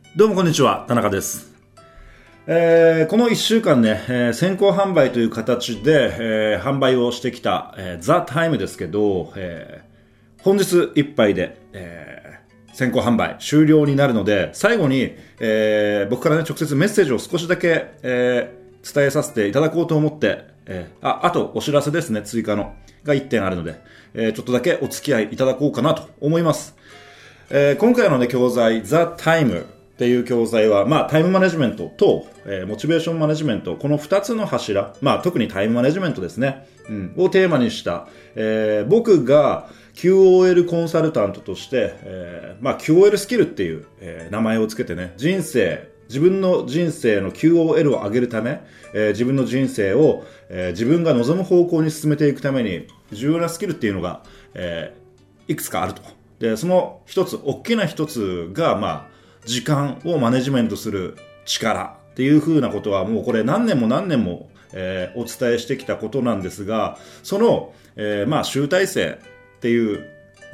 どうもこんにちは、田中です。この1週間ね、先行販売という形で、販売をしてきた、ザ・タイムですけど、本日いっぱいで、先行販売終了になるので、最後に、僕からね、直接メッセージを少しだけ、伝えさせていただこうと思って、あとお知らせですね、追加のが1点あるので、ちょっとだけお付き合いいただこうかなと思います。今回のね、教材、ザ・タイムっていう教材は、タイムマネジメントと、モチベーションマネジメント、この2つの柱、特にタイムマネジメントですね、をテーマにした、僕が QOL コンサルタントとして、QOL スキルっていう、名前をつけてね、自分の人生の QOL を上げるため、自分の人生を、自分が望む方向に進めていくために重要なスキルっていうのが、いくつかあると。で、その大きな一つが、時間をマネジメントする力っていう風なことはもうこれ何年も、お伝えしてきたことなんですが、その、集大成っていう、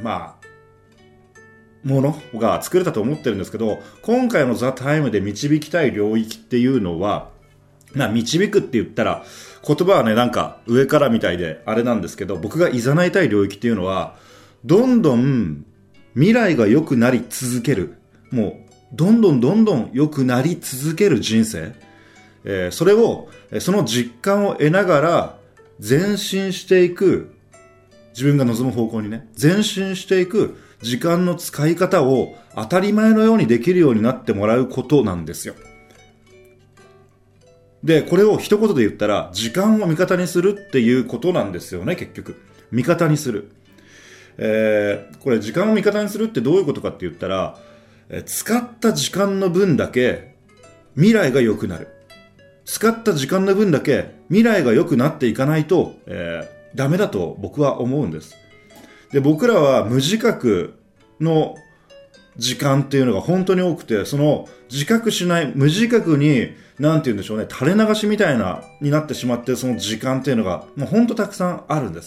ものが作れたと思ってるんですけど、今回のザ・タイムで導きたい領域っていうのは、導くって言ったら言葉はね、なんか上からみたいであれなんですけど、僕が誘いたい領域っていうのは、どんどん未来が良くなり続ける、もうどんどん良くなり続ける人生、それをその実感を得ながら前進していく、自分が望む方向にね前進していく時間の使い方を当たり前のようにできるようになってもらうことなんですよ。で、これを一言で言ったら時間を味方にするっていうことなんですよね。結局味方にする、これ時間を味方にするってどういうことかって言ったら、使った時間の分だけ未来が良くなる。使った時間の分だけ未来が良くなっていかないと、ダメだと僕は思うんです。で、僕らは無自覚の時間っていうのが本当に多くて、その自覚しない無自覚になんて言うんでしょうね、垂れ流しみたいなになってしまって、その時間っていうのがもう本当たくさんあるんです。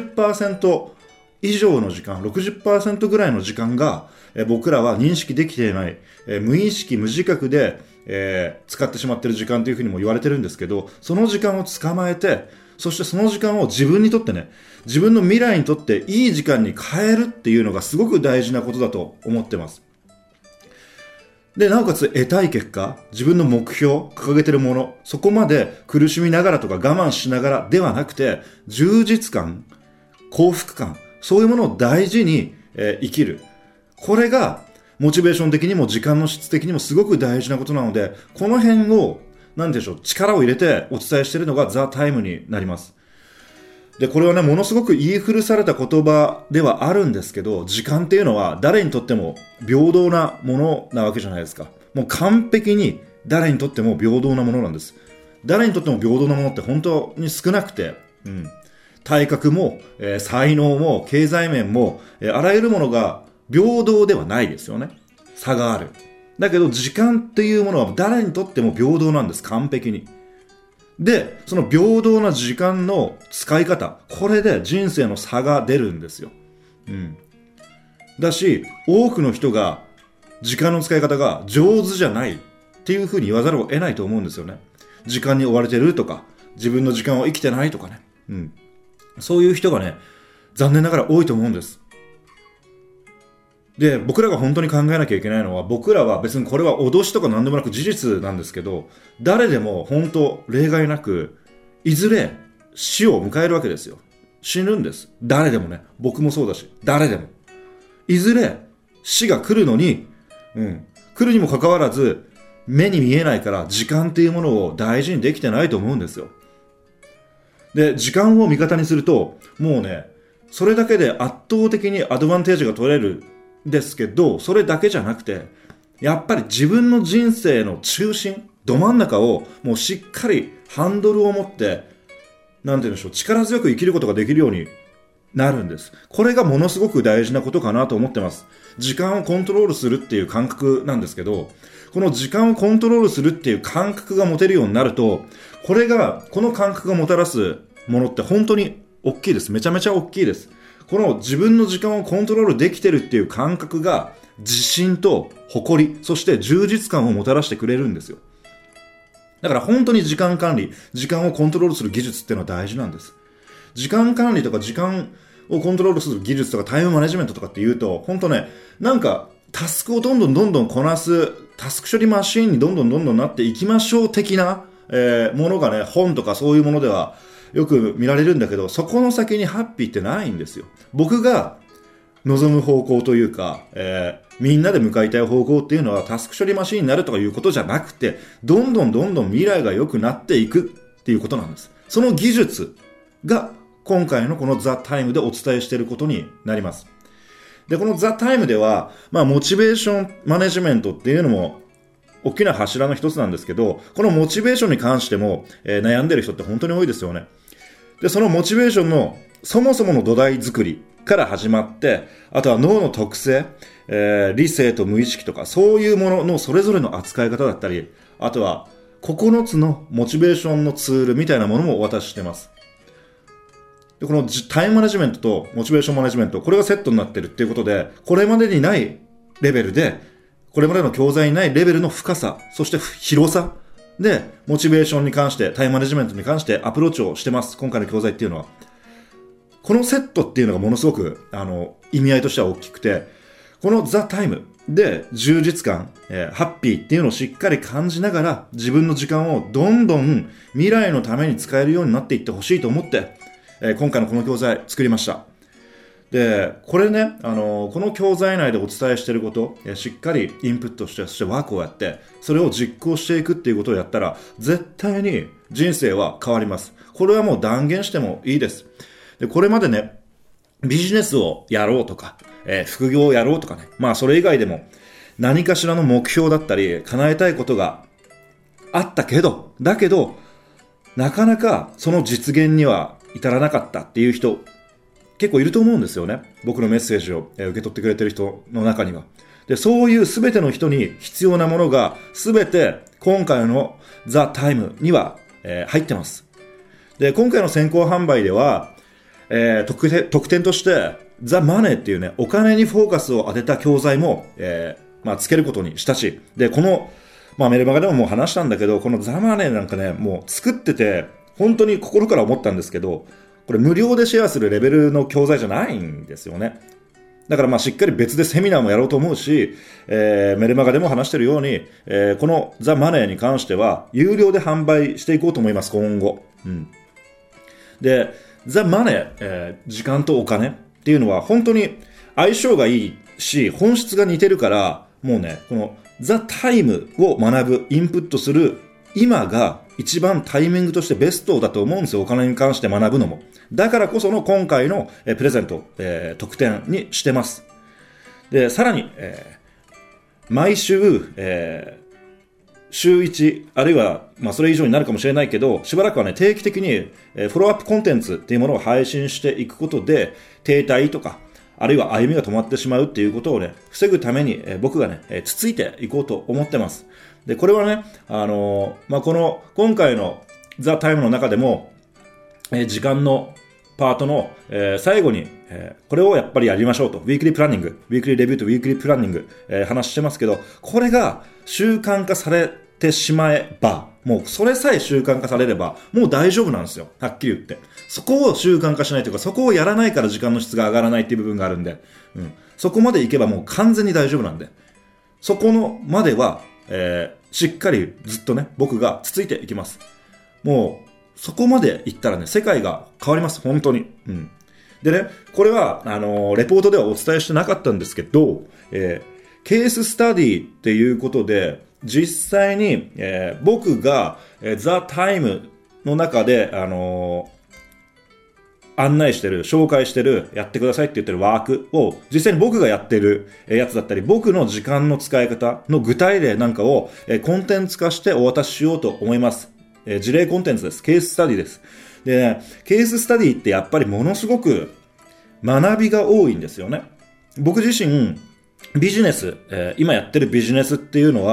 60% 以上の時間、60% ぐらいの時間が僕らは認識できていない、無意識無自覚で、使ってしまっている時間というふうにも言われてるんですけど、その時間を捕まえて、そしてその時間を自分にとってね、自分の未来にとっていい時間に変えるっていうのがすごく大事なことだと思ってます。で、なおかつ得たい結果、自分の目標、掲げてるもの、そこまで苦しみながらとか我慢しながらではなくて、充実感、幸福感、そういうものを大事に、生きる。これがモチベーション的にも時間の質的にもすごく大事なことなので、この辺を力を入れてお伝えしているのがザ・タイムになります。で、これはね、ものすごく言い古された言葉ではあるんですけど、時間っていうのは誰にとっても平等なものなわけじゃないですか。もう完璧に誰にとっても平等なものなんです。誰にとっても平等なものって本当に少なくて、体格も、才能も経済面も、あらゆるものが平等ではないですよね。差がある。だけど時間っていうものは誰にとっても平等なんです。完璧に。で、その平等な時間の使い方、これで人生の差が出るんですよ。だし、多くの人が時間の使い方が上手じゃないっていうふうに言わざるを得ないと思うんですよね。時間に追われてるとか、自分の時間を生きてないとかね。そういう人がね、残念ながら多いと思うんです。で、僕らが本当に考えなきゃいけないのは、僕らは別にこれは脅しとか何でもなく事実なんですけど、誰でも本当例外なく、いずれ死を迎えるわけですよ。死ぬんです。誰でもね。僕もそうだし、誰でも。いずれ死が来るのに、来るにもかかわらず、目に見えないから時間っていうものを大事にできてないと思うんですよ。で、時間を味方にすると、もうね、それだけで圧倒的にアドバンテージが取れるんですけど、それだけじゃなくて、やっぱり自分の人生の中心、ど真ん中をもうしっかりハンドルを持って、力強く生きることができるようになるんです。これがものすごく大事なことかなと思ってます。時間をコントロールするっていう感覚なんですけど、この時間をコントロールするっていう感覚が持てるようになると、この感覚がもたらすものって本当に大きいです。めちゃめちゃ大きいです。この自分の時間をコントロールできてるっていう感覚が自信と誇り、そして充実感をもたらしてくれるんですよ。だから本当に時間管理、時間をコントロールする技術っていうのは大事なんです。時間管理とか時間をコントロールする技術とかタイムマネジメントとかって言うと、本当ね、なんかタスクをどんどんこなす、タスク処理マシーンにどんどんなっていきましょう的な、ものがね、本とかそういうものではよく見られるんだけど、そこの先にハッピーってないんですよ。僕が望む方向というか、みんなで向かいたい方向っていうのはタスク処理マシーンになるとかいうことじゃなくて、どんどん未来が良くなっていくっていうことなんです。その技術が今回のこのザ・タイムでお伝えしていることになります。で、このザ・タイムでは、モチベーションマネジメントっていうのも大きな柱の一つなんですけど、このモチベーションに関しても、悩んでる人って本当に多いですよね。で、そのモチベーションのそもそもの土台作りから始まって、あとは脳の特性、理性と無意識とか、そういうもののそれぞれの扱い方だったり、あとは9つのモチベーションのツールみたいなものもお渡ししてます。で、このタイムマネジメントとモチベーションマネジメント、これがセットになってるっていうことで、これまでにないレベルで、これまでの教材にないレベルの深さ、そして広さで、モチベーションに関して、タイムマネジメントに関してアプローチをしてます。今回の教材っていうのは。このセットっていうのがものすごく、意味合いとしては大きくて、このザ・タイムで充実感、ハッピーっていうのをしっかり感じながら、自分の時間をどんどん未来のために使えるようになっていってほしいと思って、今回のこの教材作りました。で、これね、この教材内でお伝えしていること、しっかりインプットして、そしてワークをやって、それを実行していくっていうことをやったら、絶対に人生は変わります。これはもう断言してもいいです。で、これまでね、ビジネスをやろうとか、副業をやろうとかね、それ以外でも何かしらの目標だったり、叶えたいことがあったけど、だけど、なかなかその実現には至らなかったっていう人、結構いると思うんですよね。僕のメッセージを受け取ってくれてる人の中には。で、そういうすべての人に必要なものがすべて今回のザ・タイムには、入ってます。で、今回の先行販売では、特典としてザ・マネーっていうね、お金にフォーカスを当てた教材も、つけることにしたし、で、この、メルマガでももう話したんだけど、このザ・マネーなんかね、もう作ってて、本当に心から思ったんですけど、これ無料でシェアするレベルの教材じゃないんですよね。だからしっかり別でセミナーもやろうと思うし、メルマガでも話してるように、このザ・マネーに関しては有料で販売していこうと思います、今後。で、ザ・マネー、時間とお金っていうのは本当に相性がいいし、本質が似てるから、もうね、このザ・タイムを学ぶ、インプットする今が一番タイミングとしてベストだと思うんですよ。お金に関して学ぶのも。だからこその今回のプレゼント、特典にしてます。で、さらに、毎週、週1、あるいは、それ以上になるかもしれないけど、しばらくはね、定期的に、フォローアップコンテンツっていうものを配信していくことで、停滞とか、あるいは歩みが止まってしまうっていうことをね、防ぐために、僕がね、つついていこうと思ってます。で、これはね、この、今回のザ・タイムの中でも、時間のパートの、最後に、これをやっぱりやりましょうと。ウィークリープランニング、ウィークリーレビューとウィークリープランニング、話してますけど、これが習慣化されてしまえば、もうそれさえ習慣化されれば、もう大丈夫なんですよ。はっきり言って。そこを習慣化しないというか、そこをやらないから時間の質が上がらないっていう部分があるんで、そこまでいけばもう完全に大丈夫なんで、そこのまでは、しっかりずっとね、僕がつついていきます。もう、そこまで行ったらね、世界が変わります。本当に。でね、これは、レポートではお伝えしてなかったんですけど、ケーススタディっていうことで、実際に、僕が、ザ・タイムの中で、案内してる、紹介してる、やってくださいって言ってるワークを、実際に僕がやってるやつだったり、僕の時間の使い方の具体例なんかを、コンテンツ化してお渡ししようと思います。事例コンテンツです。ケーススタディです。でね、ケーススタディってやっぱりものすごく学びが多いんですよね。僕自身、ビジネス、今やってるビジネスっていうのは、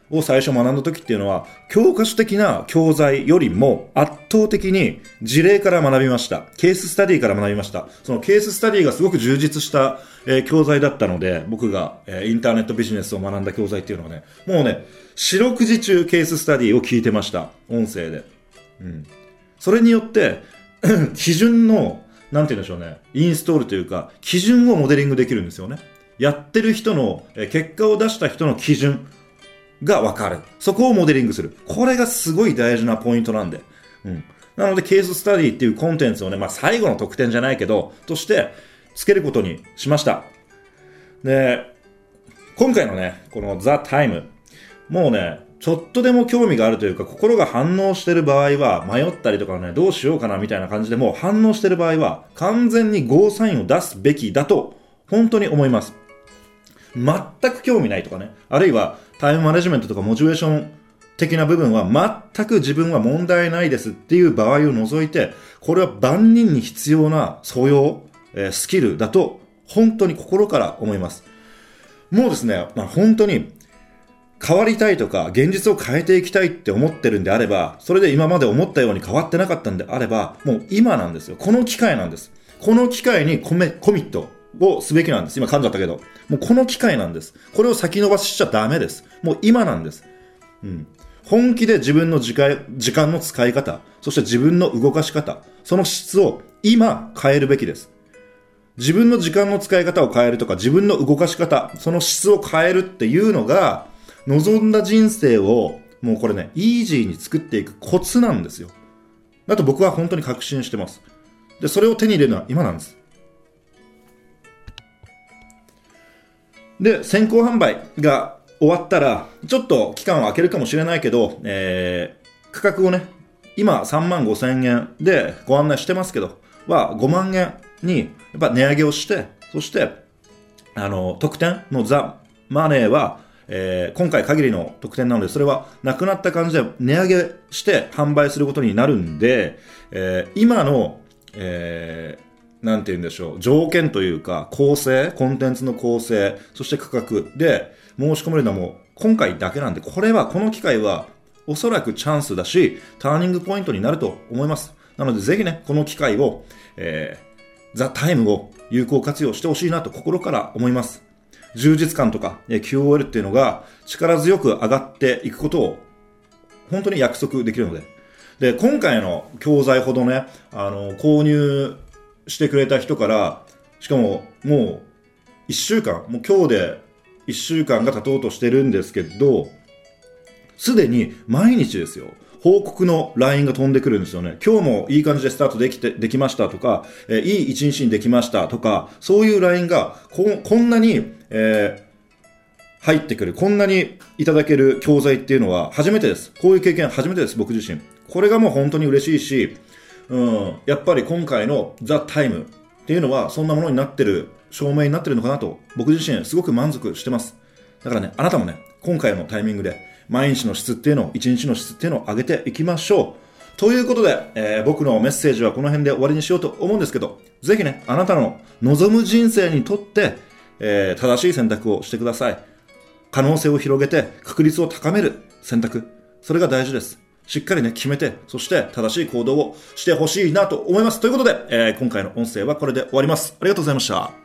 を最初学んだ時っていうのは、教科書的な教材よりも圧倒的に事例から学びました。ケーススタディから学びました。そのケーススタディがすごく充実した、教材だったので、僕が、インターネットビジネスを学んだ教材っていうのはね、もうね、四六時中ケーススタディを聞いてました。音声で。それによって、基準の、なんて言うんでしょうね、インストールというか、基準をモデリングできるんですよね。やってる人の、結果を出した人の基準が分かる。そこをモデリングする。これがすごい大事なポイントなんで。なので、ケーススタディっていうコンテンツをね、最後の得点じゃないけど、として、つけることにしました。で、今回のね、このザ・タイム。もうね、ちょっとでも興味があるというか、心が反応してる場合は、迷ったりとかね、どうしようかなみたいな感じでもう反応してる場合は、完全にゴーサインを出すべきだと、本当に思います。全く興味ないとかね、あるいはタイムマネジメントとかモチベーション的な部分は全く自分は問題ないですっていう場合を除いて、これは万人に必要な素養、スキルだと本当に心から思います。もうですね、本当に変わりたいとか現実を変えていきたいって思ってるんであれば、それで今まで思ったように変わってなかったんであれば、もう今なんですよ。この機会なんです。この機会にコミットをすべきなんです。今噛んじゃったけど。もうこの機会なんです。これを先延ばししちゃダメです。もう今なんです。本気で自分の時間の使い方、そして自分の動かし方、その質を今変えるべきです。自分の時間の使い方を変えるとか、自分の動かし方、その質を変えるっていうのが、望んだ人生を、もうこれね、イージーに作っていくコツなんですよ。だと僕は本当に確信してます。で、それを手に入れるのは今なんです。で、先行販売が終わったら、ちょっと期間を空けるかもしれないけど、価格をね、今35,000円でご案内してますけど、は5万円にやっぱ値上げをして、そして、特典のザ・マネーは、今回限りの特典なので、それはなくなった感じで値上げして販売することになるんで、今の、なんて言うんでしょう、条件というか、構成、コンテンツの構成、そして価格で申し込めるのはもう今回だけなんで、この機会はおそらくチャンスだし、ターニングポイントになると思います。なのでぜひね、この機会を、ザ・タイムを有効活用してほしいなと心から思います。充実感とか QOL っていうのが力強く上がっていくことを本当に約束できるので。で、今回の教材ほどね、購入してくれた人から、しかももう1週間、もう今日で1週間が経とうとしてるんですけど、すでに毎日ですよ。報告の LINE が飛んでくるんですよね。今日もいい感じでスタートできましたとか、いい一日にできましたとか、そういう LINE がこんなに、入ってくる、こんなにいただける教材っていうのは初めてです。こういう経験初めてです、僕自身。これがもう本当に嬉しいし、やっぱり今回の The Time っていうのはそんなものになってる、証明になってるのかなと、僕自身すごく満足してます。だからね、あなたもね、今回のタイミングで、毎日の質っていうのを、一日の質っていうのを上げていきましょう。ということで、僕のメッセージはこの辺で終わりにしようと思うんですけど、ぜひね、あなたの望む人生にとって、正しい選択をしてください。可能性を広げて、確率を高める選択。それが大事です。しっかりね、決めて、そして正しい行動をしてほしいなと思います。ということで、今回の音声はこれで終わります。ありがとうございました。